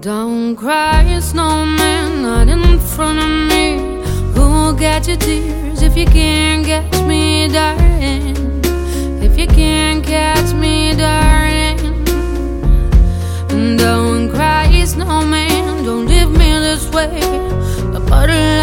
Don't cry, snowman, not in front of me. Who'll get your tears if you can't catch me, darling? If you can't catch me, darling. Don't cry, snowman, don't leave me this way. The bottle